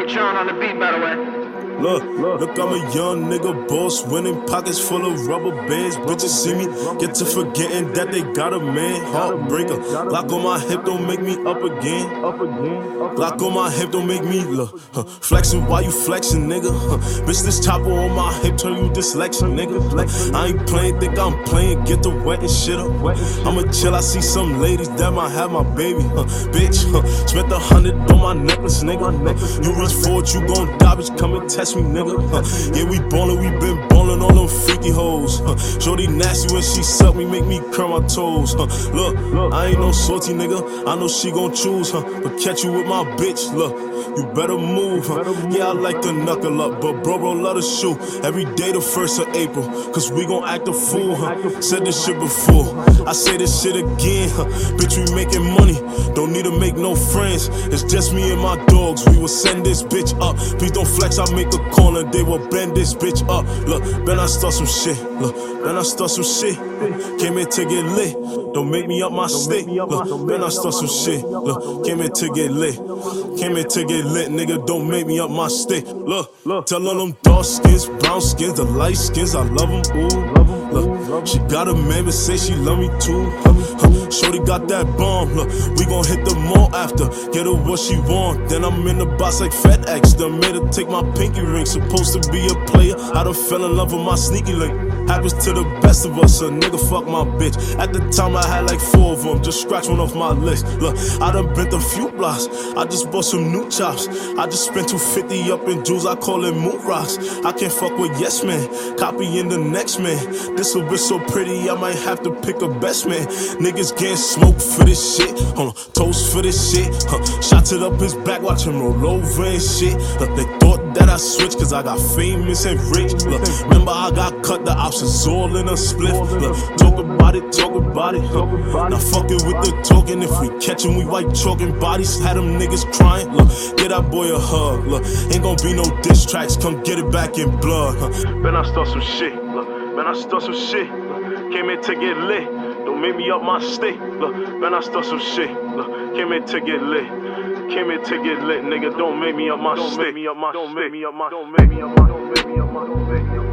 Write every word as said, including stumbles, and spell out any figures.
Patron on the beat, by the way. Look, look, I'm a young nigga, boss, winning pockets full of rubber bands. Bitches see me, get to forgetting that they got a man. Heartbreaker, Glock on my hip, don't make me up again. Glock on my hip, don't make me look. Huh. Flexing while you flexing, nigga. Huh. Bitch, this chopper on my hip, turn you dyslexic, nigga. Like, I ain't playing, think I'm playing, get the wet and shit up. I'ma chill, I see some ladies that might have my baby. Huh. Bitch, huh. Spent a hundred on my necklace, nigga. Huh. You reach for it, you gon' die, bitch, come and test me, nigga. Huh. Yeah, we ballin', we been ballin' on them freaky hoes. Huh. Shorty nasty when she suck me, make me curl my toes. Huh. Look, I ain't no salty nigga, I know she gon' choose, huh. But catch you with my bitch, look, you better move, huh. Yeah, I like to knuckle up, but bro, bro, love to shoot. Every day the first of April, cause we gon' act a fool, huh. Said this shit before, I say this shit again, huh. Bitch, we making money, don't need to make no friends. It's just me and my dogs, we will send this bitch up. Please don't flex, I make a corner, they will bend this bitch up. Look, then I start some shit, look, then I start some shit. Came here to get lit, don't make me up my stick. Look, then I start some shit, look, came here to get lit. Came here to get lit, nigga, don't make me up my stick. Look, tell all them dark skins, brown skins, the light skins, I love them, ooh. Look, she got a man, but say she love me too. Huh, huh. Shorty got that bomb, look, we gon' hit the mall after. Get her what she want, then I'm in the box like FedEx. Done made her take my pinky ring, supposed to be a player. I done fell in love with my sneaky link. Happens to the best of us, a nigga fuck my bitch. At the time I had like four of them, just scratch one off my list. Look, I done bent a few blocks, I just bought some new chops. I just spent two fifty up in jewels, I call it moon rocks. I can't fuck with yes man, copying the next man. This a bitch so pretty, I might have to pick a best man. Niggas getting smoked for this shit, hold on, toast for this shit. Huh. Shots it up his back, watch him roll over and shit. Look, they thought that I switched cause I got famous and rich. Look, remember I got cut, the options all in a split. Look, talk about it, talk about it. Huh. Now fucking with the talking, if we catch him, we white chalking bodies. Had them niggas crying, look, get that boy a hug. Look, ain't gon' be no diss tracks, come get it back in blood. Huh. Then I start some shit, look, then I start some shit. Look, came here to get lit, don't make me up my stick. Look, then I start some shit, look, came here to get lit. Came here to get lit, nigga, don't make me up my stick. Don't make me up my, don't make me up my, don't make me up my, don't make me up my, don't make me up my.